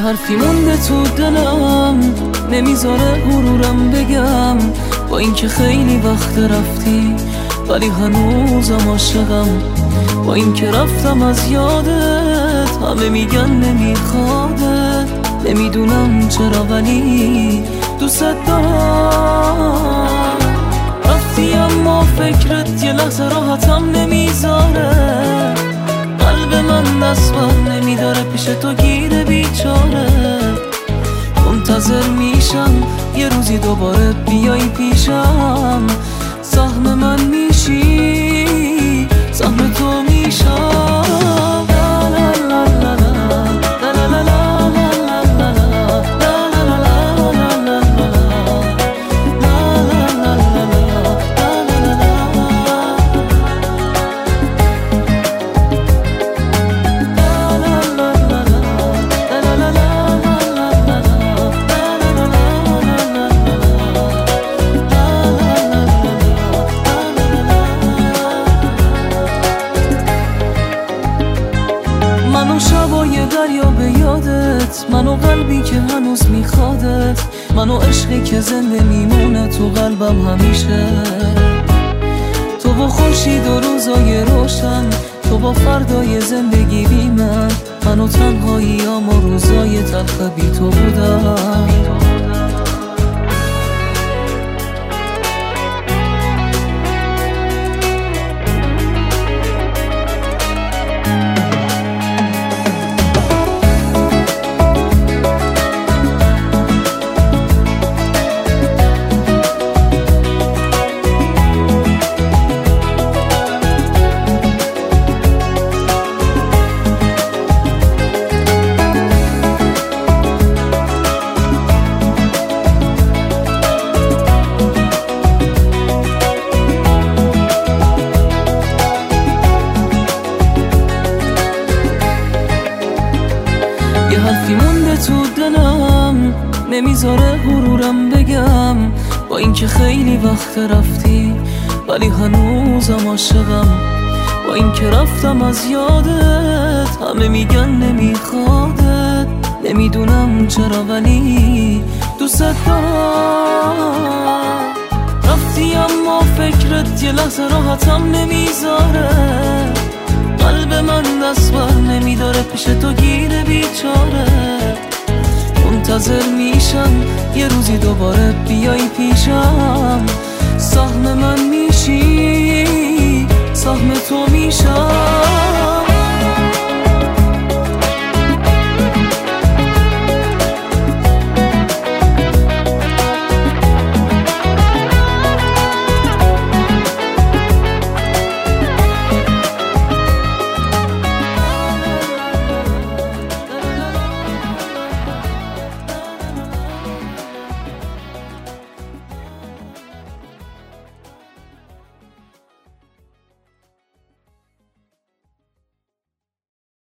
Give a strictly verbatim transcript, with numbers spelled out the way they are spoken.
حرفی مونده تو دلم نمیذاره غرورم بگم، با اینکه خیلی وقت رفتی ولی هنوزم عاشقم. با اینکه رفتم از یادت همه میگن نمیخوادت، نمیدونم چرا ولی دوست دارم. رفتی اما فکرت یه لحظه راحتم نمیذاره، قلب من دست بر نمیداره پیش تو گیره بیچاره. منتظر میشم یه روزی دوباره بیای پیشم، سهم من میشی سهم تو میشم. منو شبای دریا به یادت، منو قلبی که هنوز میخوادت، منو عشقی که زنده میمونه تو قلبم همیشه. تو با خورشید و روزای روشن، تو با فردای زندگی بی من، منو تنهاییام و روزای تلخ بی تو بودم. یه حرفی مونده تو دلم نمیذاره غرورم بگم، با اینکه خیلی وقت رفتی ولی هنوزم عاشقم. با اینکه رفتم از یادت همه میگن نمیخوادت، نمیدونم چرا ولی دوست دارم. رفتی اما فکرت یه لحظه راحتم نمیذاره، قلب من دست بر نمیداره پیش تو گیره بیچاره. منتظر میشم یه روزی دوباره بیای پیشم، سهم من میشی سهم تو میشم.